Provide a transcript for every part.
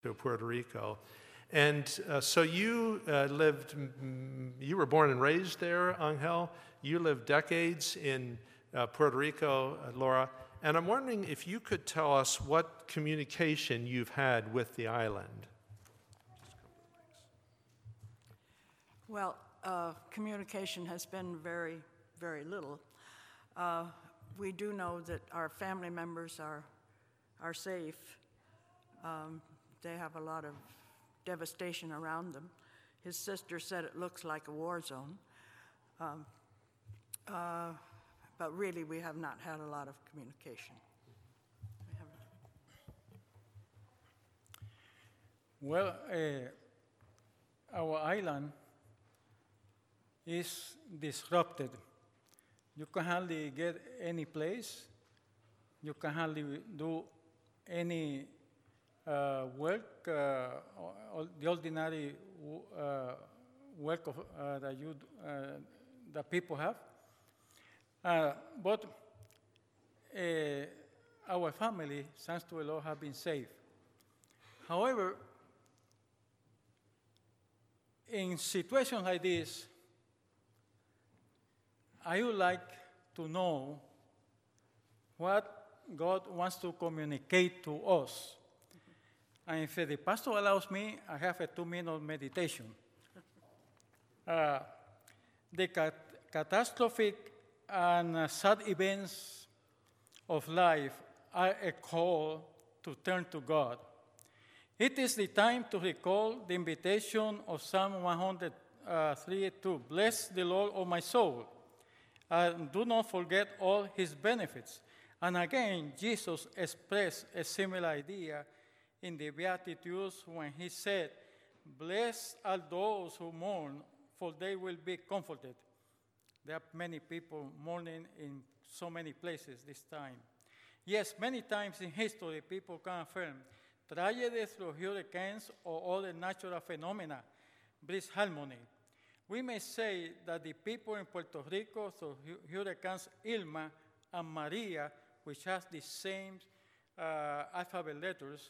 to Puerto Rico. And so you you were born and raised there, Angel. You lived decades in Puerto Rico, Laura. And I'm wondering if you could tell us what communication you've had with the island. Well, communication has been very, very little. We do know that our family members are safe. They have a lot of devastation around them. His sister said it looks like a war zone. But really, we have not had a lot of communication. Well, our island is disrupted. You can hardly get any place. You can hardly do any work, the ordinary work that people have. But our family, thanks to the Lord, have been safe. However, in situations like this, I would like to know what God wants to communicate to us. And if the pastor allows me, I have a 2-minute meditation. The catastrophic and sad events of life are a call to turn to God. It is the time to recall the invitation of Psalm 103:2. Bless the Lord, O my soul, and do not forget all his benefits. And again, Jesus expressed a similar idea in the Beatitudes when he said, blessed are those who mourn, for they will be comforted. There are many people mourning in so many places this time. Yes, many times in history, people can affirm tragedies through hurricanes or other natural phenomena brings harmony. We may say that the people in Puerto Rico through hurricanes Irma and Maria, which has the same alphabet letters,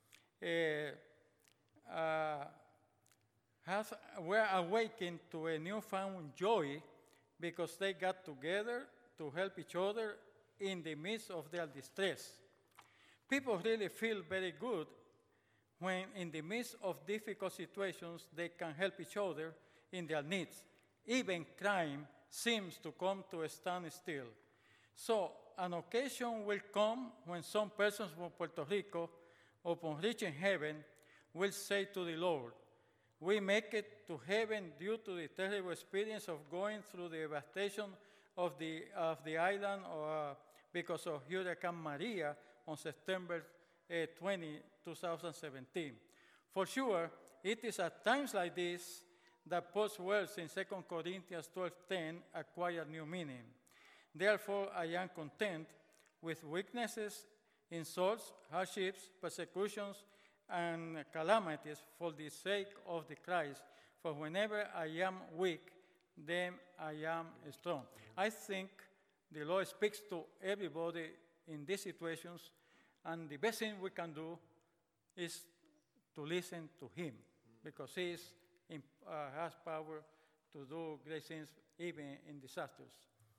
were awakened to a newfound joy because they got together to help each other in the midst of their distress. People really feel very good when in the midst of difficult situations they can help each other in their needs. Even crime seems to come to a standstill. So an occasion will come when some persons from Puerto Rico, upon reaching heaven, will say to the Lord, we make it to heaven due to the terrible experience of going through the devastation of the island because of Hurricane Maria on September 20, 2017. For sure, it is at times like this that Paul's words in 2 Corinthians 12:10 acquire new meaning. Therefore, I am content with weaknesses, insults, hardships, persecutions, and calamities for the sake of the Christ. For whenever I am weak, then I am strong. I think the Lord speaks to everybody in these situations, and the best thing we can do is to listen to him, because he has power to do great things even in disasters.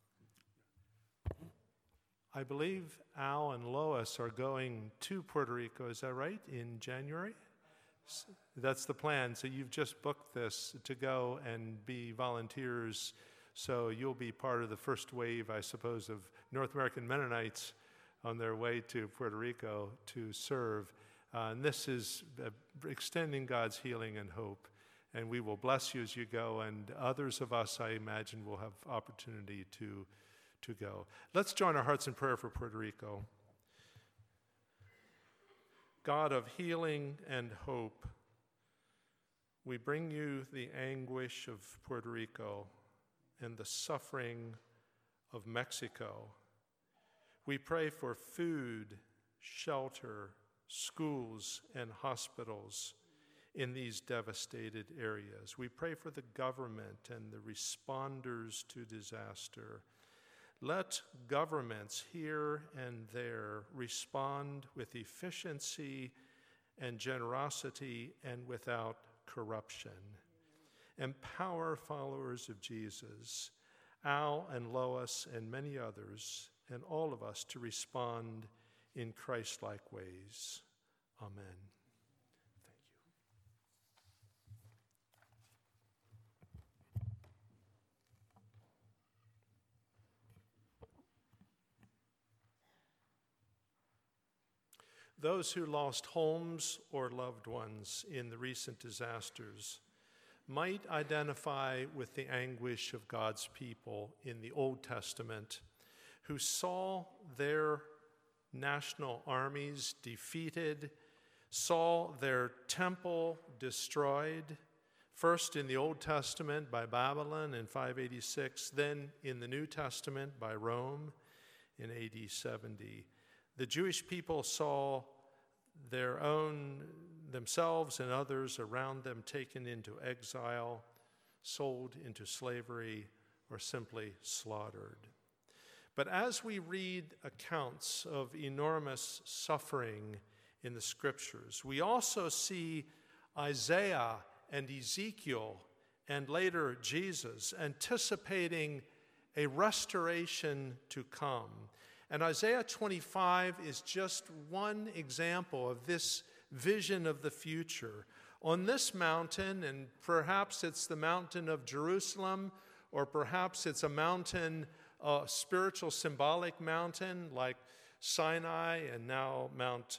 I believe Al and Lois are going to Puerto Rico, is that right, in January? That's the plan. So you've just booked this to go and be volunteers. So you'll be part of the first wave, I suppose, of North American Mennonites on their way to Puerto Rico to serve. And this is extending God's healing and hope. And we will bless you as you go. And others of us, I imagine, will have opportunity to go. Let's join our hearts in prayer for Puerto Rico. God of healing and hope, we bring you the anguish of Puerto Rico and the suffering of Mexico. We pray for food, shelter, schools, and hospitals in these devastated areas. We pray for the government and the responders to disaster. Let governments here and there respond with efficiency and generosity and without corruption. Empower followers of Jesus, Al and Lois and many others, and all of us to respond in Christ-like ways. Amen. Thank you. Those who lost homes or loved ones in the recent disasters might identify with the anguish of God's people in the Old Testament who saw their national armies defeated, saw their temple destroyed, first in the Old Testament by Babylon in 586, then in the New Testament by Rome in AD 70. The Jewish people saw themselves and others around them taken into exile, sold into slavery, or simply slaughtered. But as we read accounts of enormous suffering in the scriptures, we also see Isaiah and Ezekiel and later Jesus anticipating a restoration to come. And Isaiah 25 is just one example of this vision of the future. On this mountain, and perhaps it's the mountain of Jerusalem, or perhaps it's a mountain, a spiritual symbolic mountain like Sinai and now Mount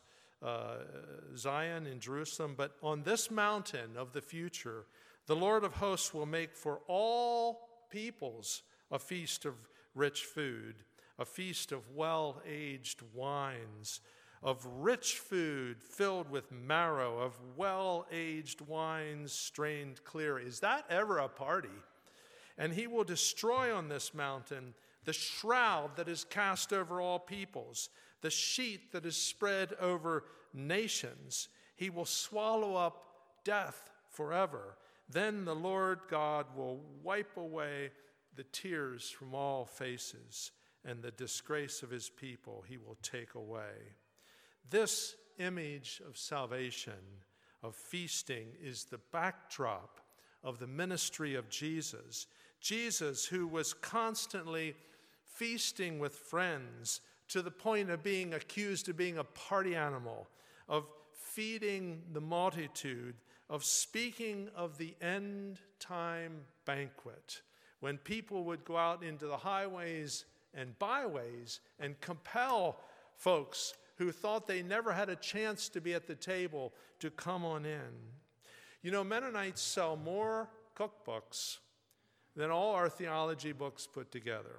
Zion in Jerusalem, but on this mountain of the future, the Lord of hosts will make for all peoples a feast of rich food, a feast of well-aged wines, of rich food filled with marrow, of well-aged wines strained clear. Is that ever a party? And he will destroy on this mountain the shroud that is cast over all peoples, the sheet that is spread over nations. He will swallow up death forever. Then the Lord God will wipe away the tears from all faces, and the disgrace of his people he will take away. This image of salvation, of feasting, is the backdrop of the ministry of Jesus. Jesus, who was constantly feasting with friends to the point of being accused of being a party animal, of feeding the multitude, of speaking of the end time banquet, when people would go out into the highways and byways and compel folks who thought they never had a chance to be at the table to come on in. You know, Mennonites sell more cookbooks than all our theology books put together.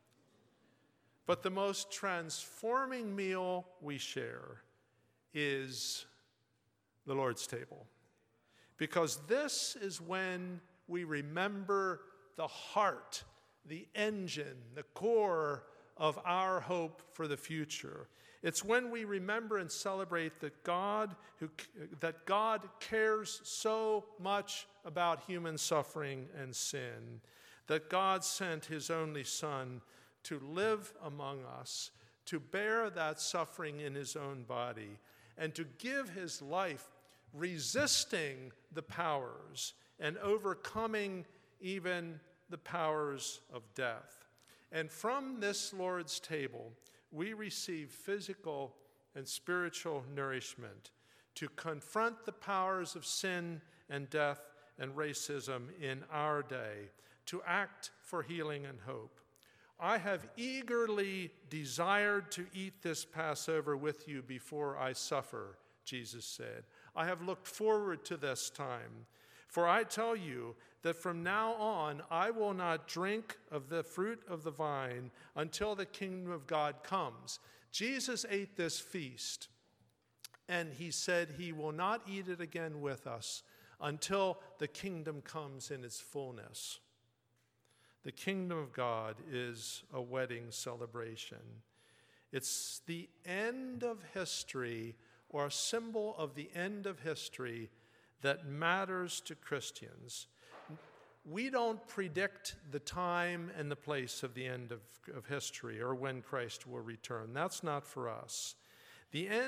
But the most transforming meal we share is the Lord's table. Because this is when we remember the heart, the engine, the core of our hope for the future. It's when we remember and celebrate that God cares so much about human suffering and sin, that God sent his only Son to live among us, to bear that suffering in his own body, and to give his life resisting the powers and overcoming even the powers of death. And from this Lord's table, we receive physical and spiritual nourishment to confront the powers of sin and death and racism in our day, to act for healing and hope. I have eagerly desired to eat this Passover with you before I suffer, Jesus said. I have looked forward to this time. For I tell you that from now on I will not drink of the fruit of the vine until the kingdom of God comes. Jesus ate this feast, and he said he will not eat it again with us until the kingdom comes in its fullness. The kingdom of God is a wedding celebration. It's the end of history, or a symbol of the end of history, that matters to Christians. We don't predict the time and the place of the end of history or when Christ will return. That's not for us. The end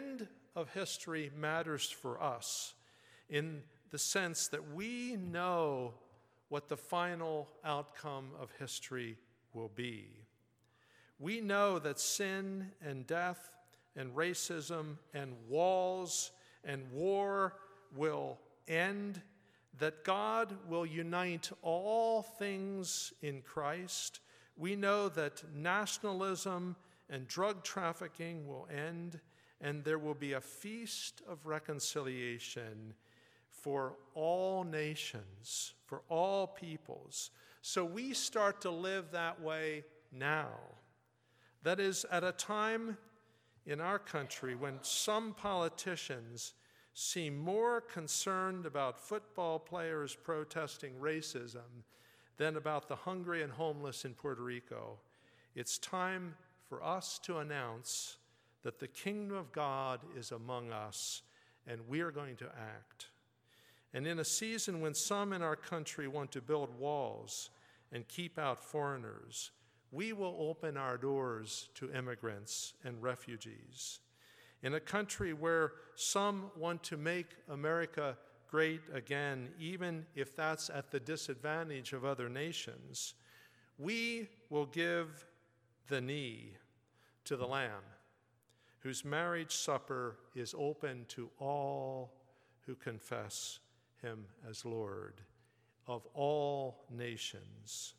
of history matters for us in the sense that we know what the final outcome of history will be. We know that sin and death and racism and walls and war will end, that God will unite all things in Christ. We know that nationalism and drug trafficking will end, and there will be a feast of reconciliation for all nations, for all peoples. So we start to live that way now. That is, at a time in our country when some politicians seem more concerned about football players protesting racism than about the hungry and homeless in Puerto Rico. It's time for us to announce that the kingdom of God is among us, and we are going to act. And in a season when some in our country want to build walls and keep out foreigners, we will open our doors to immigrants and refugees. In a country where some want to make America great again, even if that's at the disadvantage of other nations, we will give the knee to the Lamb, whose marriage supper is open to all who confess him as Lord of all nations.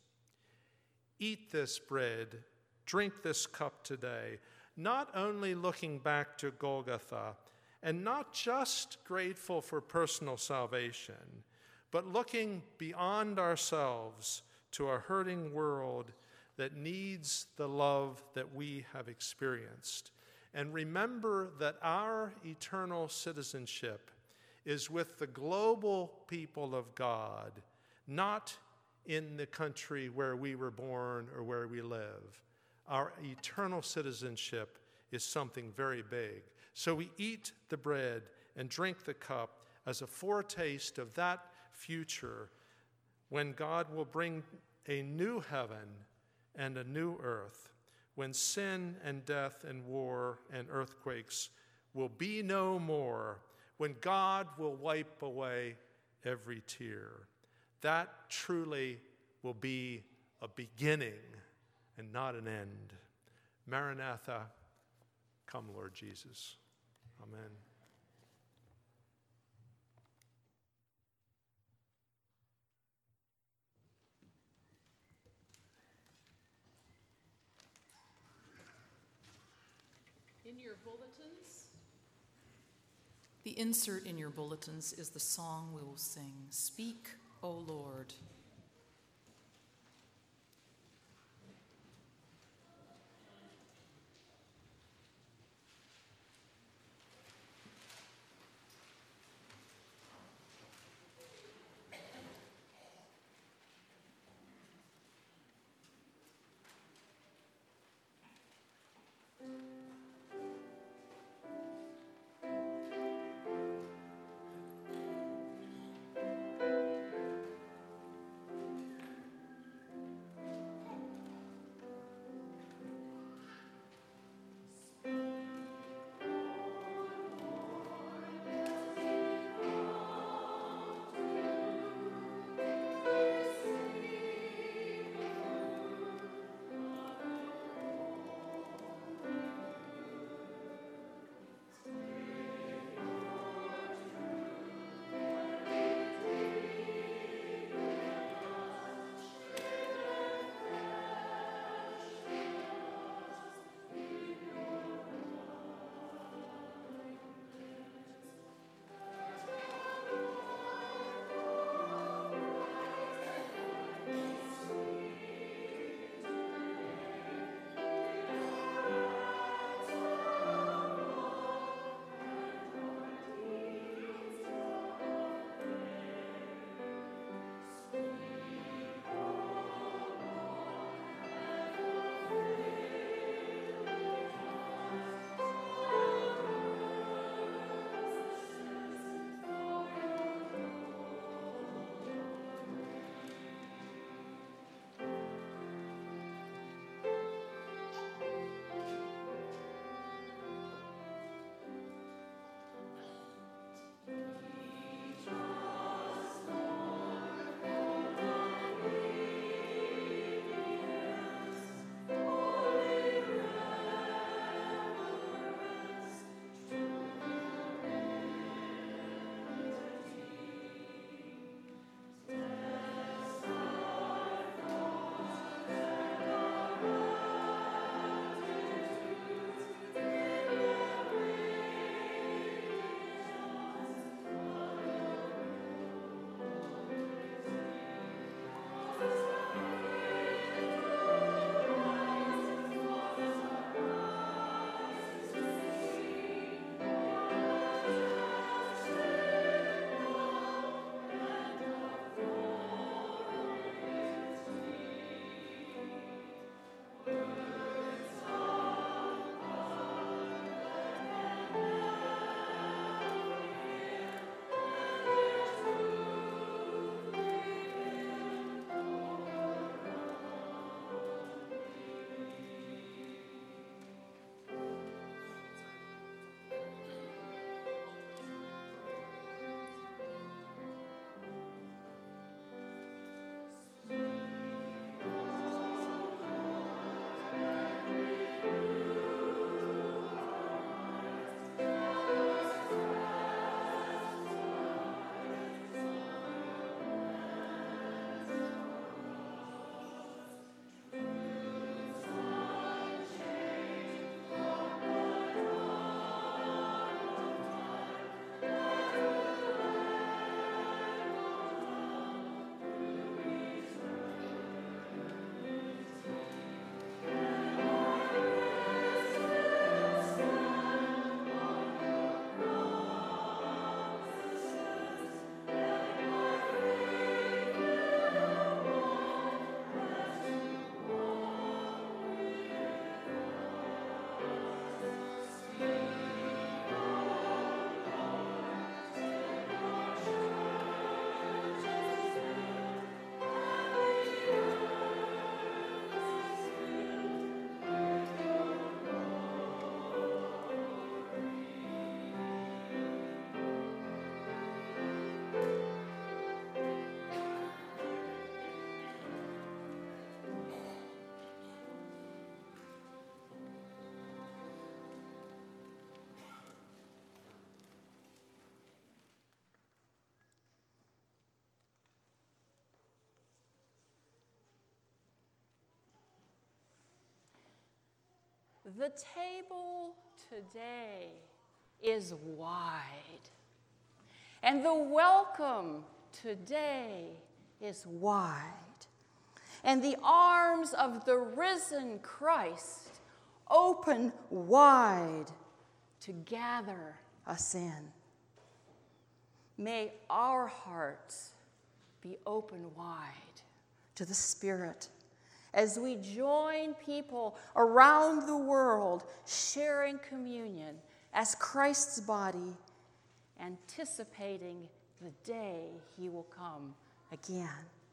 Eat this bread, drink this cup today, not only looking back to Golgotha, and not just grateful for personal salvation, but looking beyond ourselves to a hurting world that needs the love that we have experienced. And remember that our eternal citizenship is with the global people of God, not in the country where we were born or where we live. Our eternal citizenship is something very big. So we eat the bread and drink the cup as a foretaste of that future when God will bring a new heaven and a new earth, when sin and death and war and earthquakes will be no more, when God will wipe away every tear. That truly will be a beginning and not an end. Maranatha, come, Lord Jesus. Amen. In your bulletins, the insert in your bulletins is the song we will sing, Speak, O Lord. The table today is wide, and the welcome today is wide, and the arms of the risen Christ open wide to gather us in. May our hearts be open wide to the Spirit as we join people around the world sharing communion as Christ's body, anticipating the day he will come again.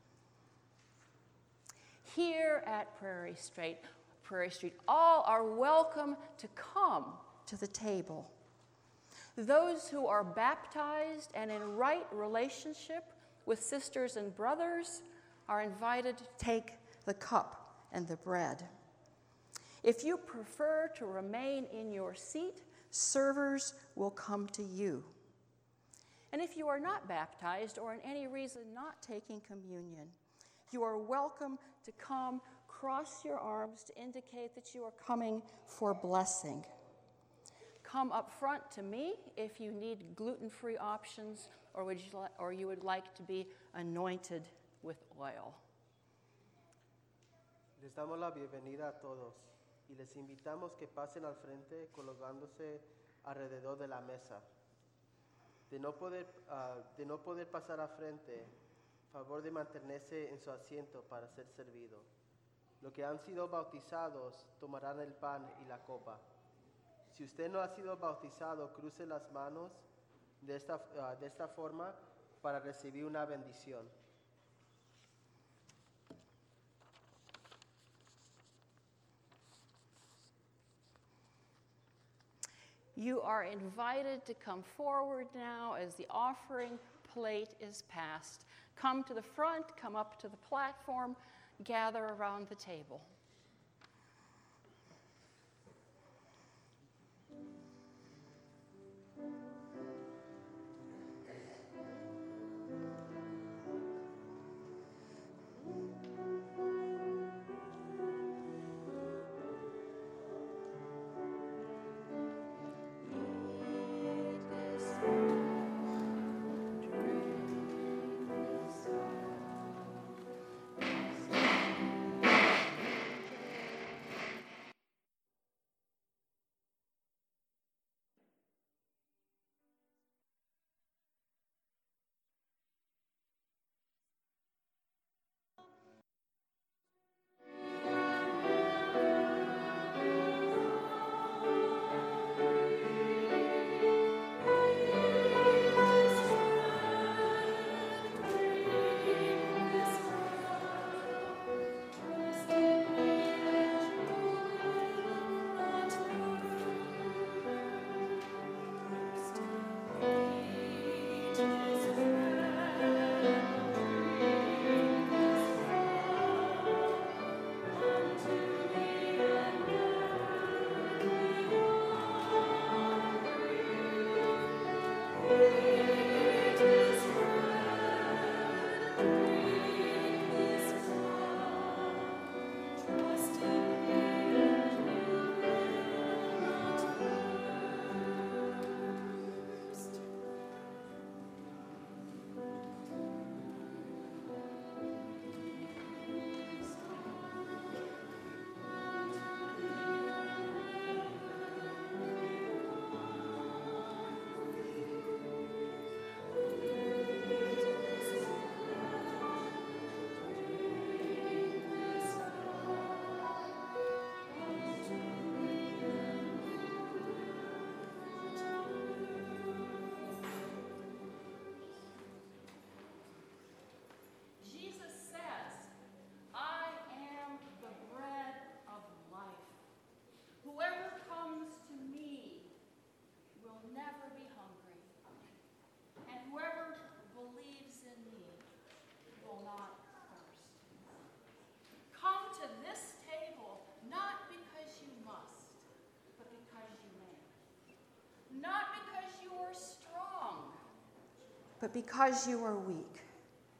Here at Prairie Street, all are welcome to come to the table. Those who are baptized and in right relationship with sisters and brothers are invited to take the cup and the bread. If you prefer to remain in your seat, servers will come to you. And if you are not baptized or in any reason not taking communion, you are welcome to come, cross your arms to indicate that you are coming for blessing. Come up front to me if you need gluten-free options or you would like to be anointed with oil. Les damos la bienvenida a todos y les invitamos que pasen al frente colocándose alrededor de la mesa. De no poder pasar al frente, favor de mantenerse en su asiento para ser servido. Los que han sido bautizados tomarán el pan y la copa. Si usted no ha sido bautizado, cruce las manos de esta forma para recibir una bendición. You are invited to come forward now as the offering plate is passed. Come to the front, come up to the platform, gather around the table. But because you are weak,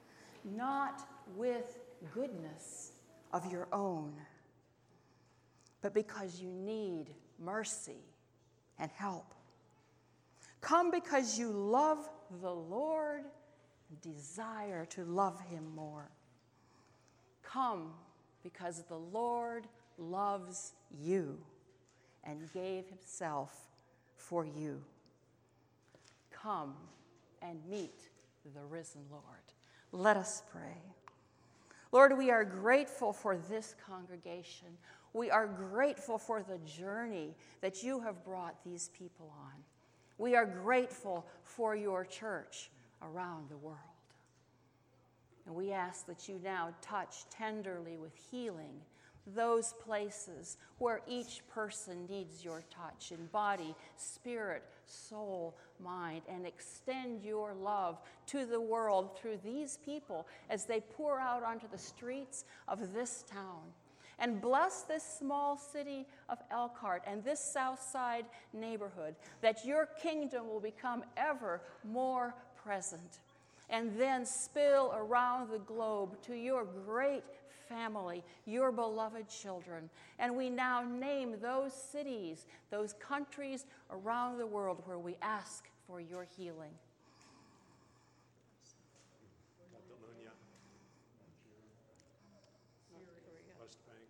not with goodness of your own. but because you need mercy and help. Come because you love the Lord and desire to love him more. Come because the Lord loves you and gave himself for you. Come and meet the risen Lord. Let us pray. Lord, we are grateful for this congregation. We are grateful for the journey that you have brought these people on. We are grateful for your church around the world. And we ask that you now touch tenderly with healing those places where each person needs your touch in body, spirit, soul, mind, and extend your love to the world through these people as they pour out onto the streets of this town. And bless this small city of Elkhart and this South Side neighborhood, that your kingdom will become ever more present, and then spill around the globe to your great family, your beloved children. And we now name those cities, those countries around the world where we ask for your healing. Catalonia, West Bank,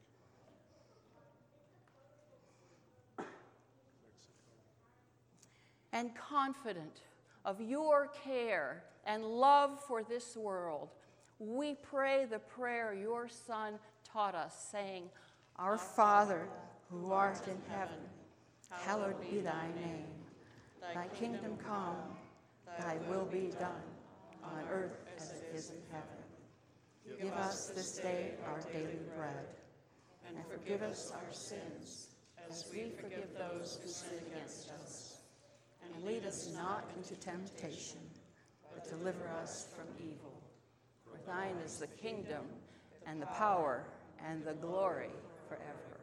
Mexico. And confident of your care and love for this world, we pray the prayer your Son taught us, saying, Our Father, who art in heaven, hallowed be thy name. Thy kingdom come, thy will be done, on earth as it is in heaven. Give us this day our daily bread, and forgive us our sins, as we forgive those who sin against us. And lead us not into temptation, but deliver us from evil. For thine is the kingdom, and the power, and the glory forever.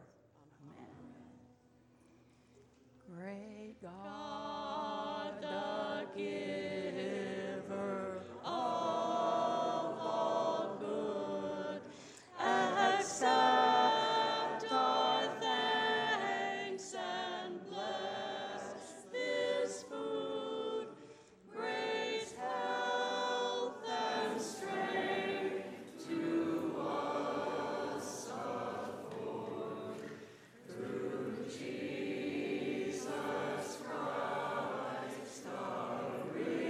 Amen. Great God, the giver of all good, accept our thanks and bless this food. Grace, health, and strength to us afford. Through Jesus Christ, our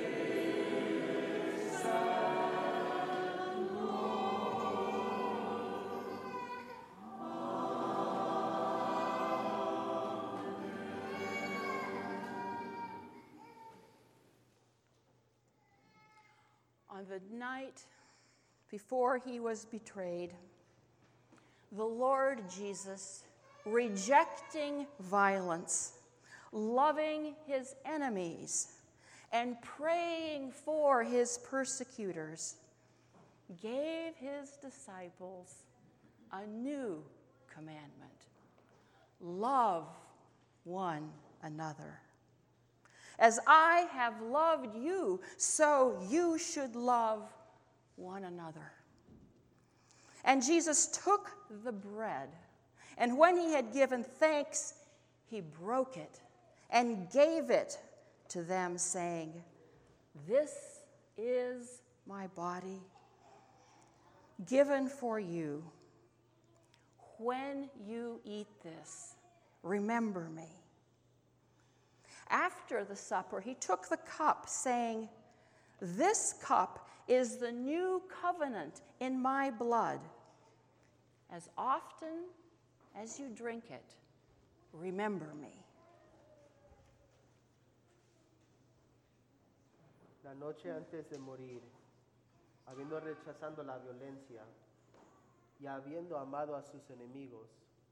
risen On the night before he was betrayed, the Lord Jesus, rejecting violence, loving his enemies, and praying for his persecutors, gave his disciples a new commandment: love one another. As I have loved you, so you should love one another. And Jesus took the bread, and when he had given thanks, he broke it and gave it to them, saying, This is my body, given for you. When you eat this, remember me. After the supper, he took the cup, saying, This cup is the new covenant in my blood. As often as you drink it, remember me. La noche antes de morir, habiendo rechazado la violencia y habiendo amado a sus enemigos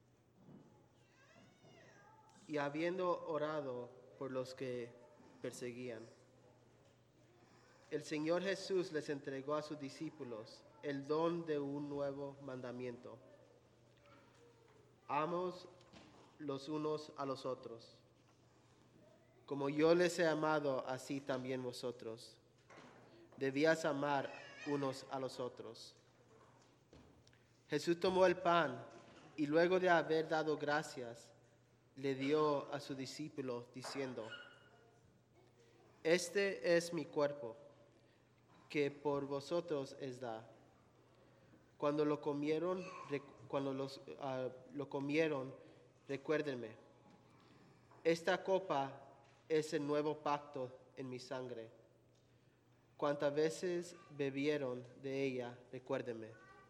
y habiendo orado por los que perseguían, el Señor Jesús les entregó a sus discípulos el don de un nuevo mandamiento: Amos los unos a los otros. Como yo les he amado, así también vosotros debías amar unos a los otros. Jesús tomó el pan Y luego de haber dado gracias, le dio a sus discípulos diciendo, este es mi cuerpo, que por vosotros es da. Cuando lo comieron, recuérdenme. Esta copa es el nuevo pacto en mi sangre. Cuantas veces bebieron de ella, recuérdenme.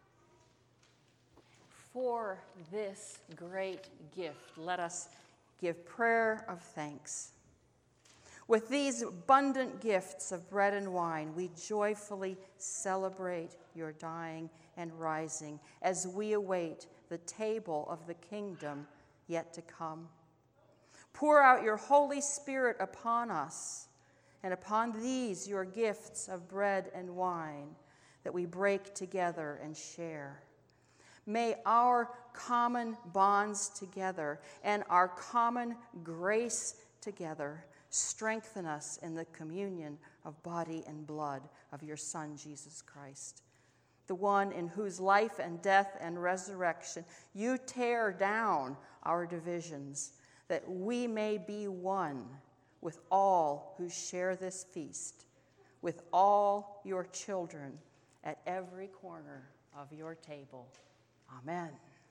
For this great gift, let us give prayer of thanks. With these abundant gifts of bread and wine, we joyfully celebrate your dying and rising as we await the table of the kingdom yet to come. Pour out your Holy Spirit upon us and upon these your gifts of bread and wine that we break together and share. May our common bonds together and our common grace together strengthen us in the communion of body and blood of your Son, Jesus Christ, the one in whose life and death and resurrection you tear down our divisions, that we may be one with all who share this feast, with all your children at every corner of your table. Amen.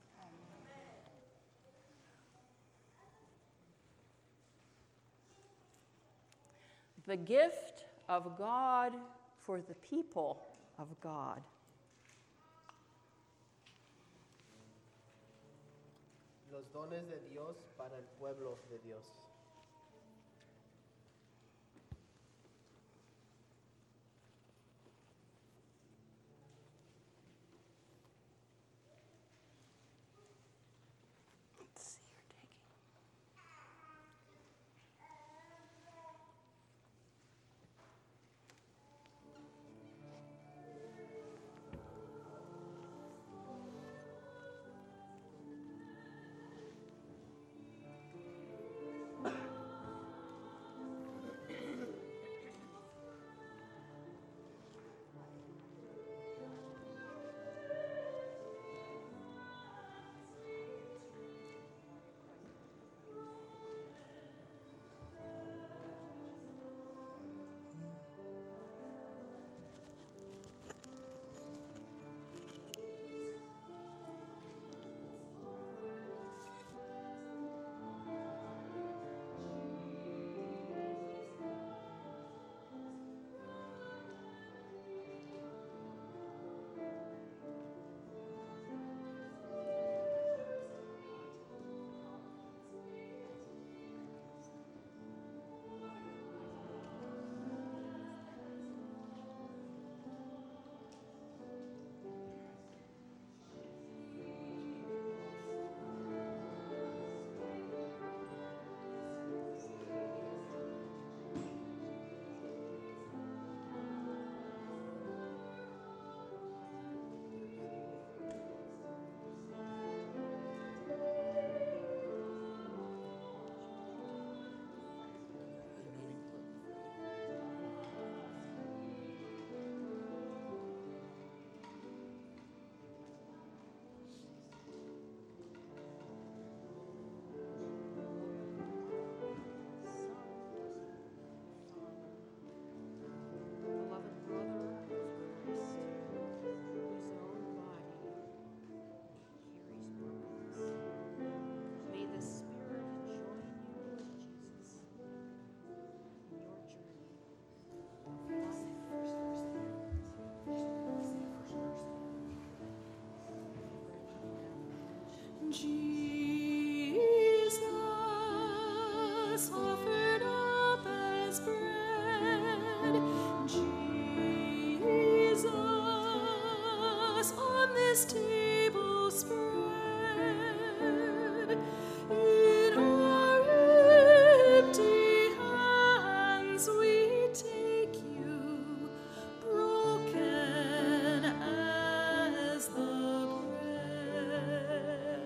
The gift of God for the people of God. Los dones de Dios para el pueblo de Dios. Let's see, you're taking. Jesus offered up as bread. Jesus on this table spread. In our empty hands we take you, broken as the bread.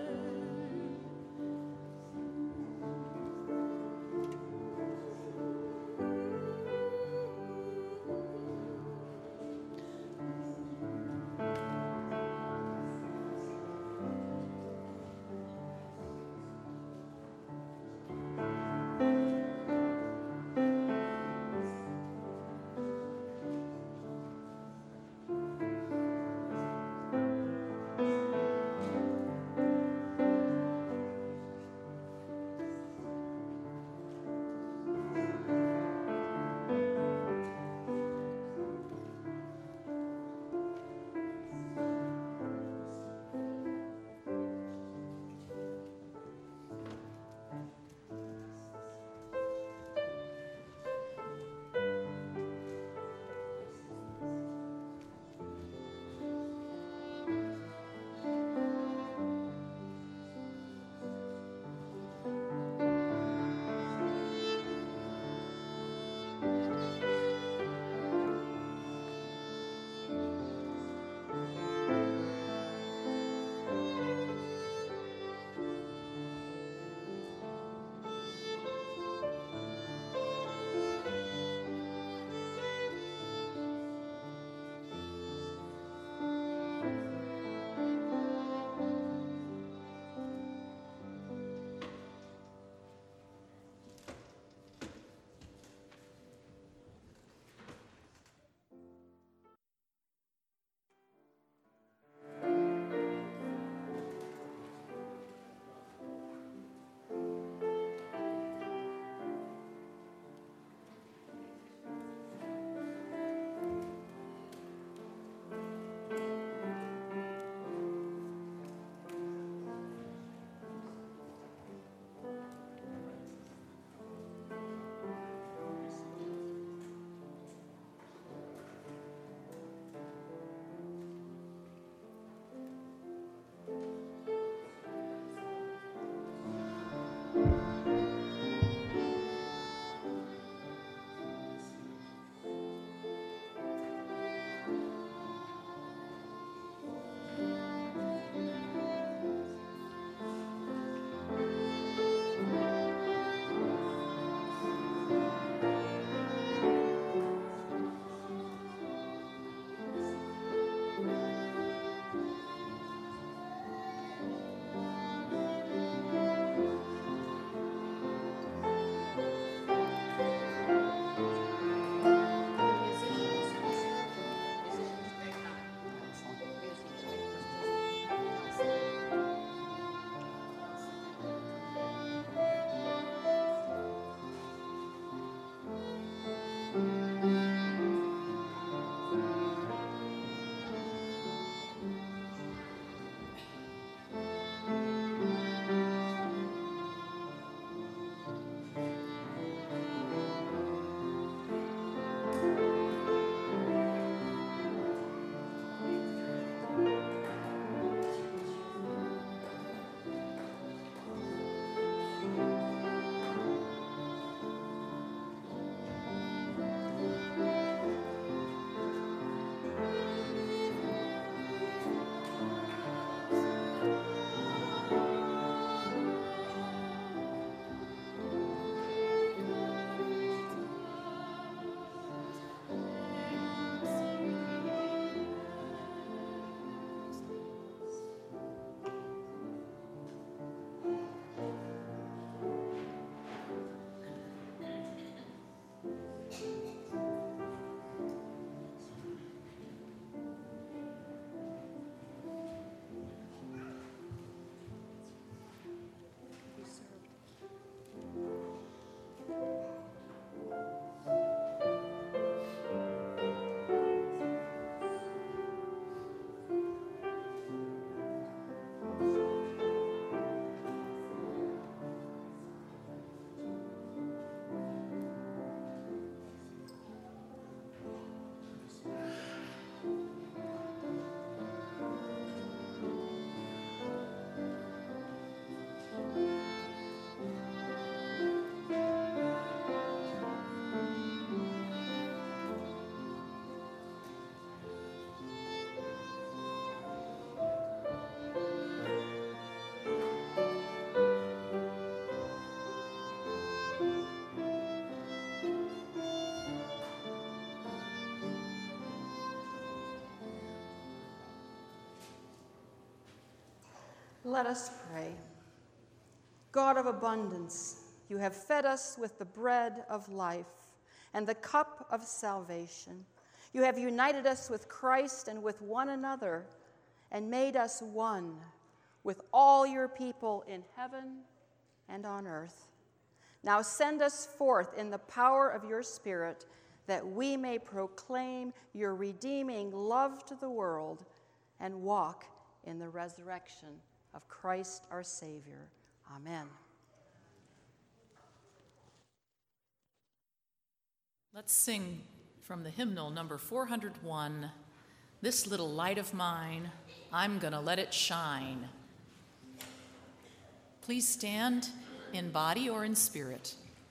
Let us pray. God of abundance, you have fed us with the bread of life and the cup of salvation. You have united us with Christ and with one another and made us one with all your people in heaven and on earth. Now send us forth in the power of your Spirit that we may proclaim your redeeming love to the world and walk in the resurrection of Christ our Savior. Amen. Let's sing from the hymnal number 401, "This Little Light of Mine, I'm Gonna Let It Shine." Please stand in body or in spirit.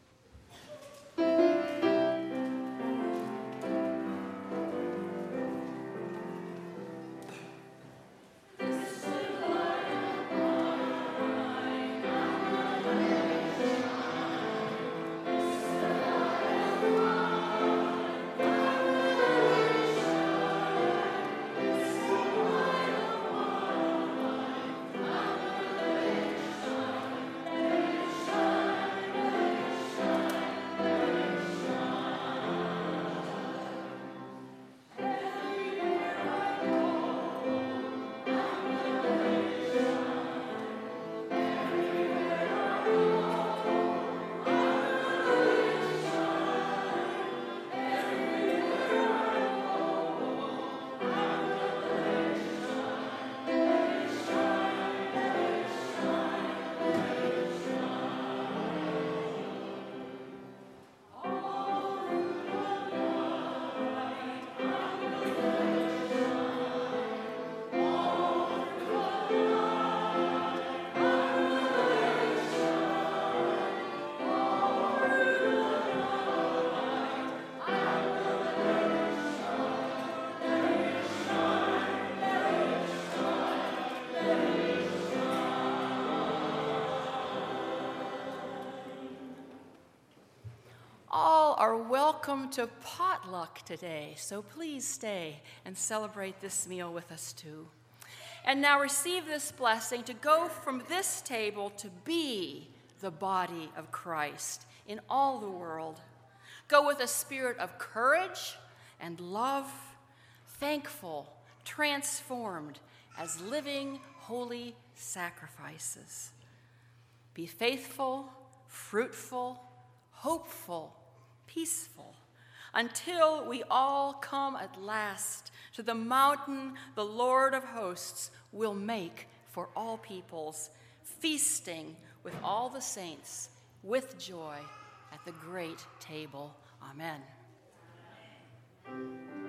Are welcome to potluck today, so please stay and celebrate this meal with us too. And now receive this blessing to go from this table to be the body of Christ in all the world. Go with a spirit of courage and love, thankful, transformed as living, holy sacrifices. Be faithful, fruitful, hopeful, peaceful, until we all come at last to the mountain the Lord of hosts will make for all peoples, feasting with all the saints with joy at the great table. Amen.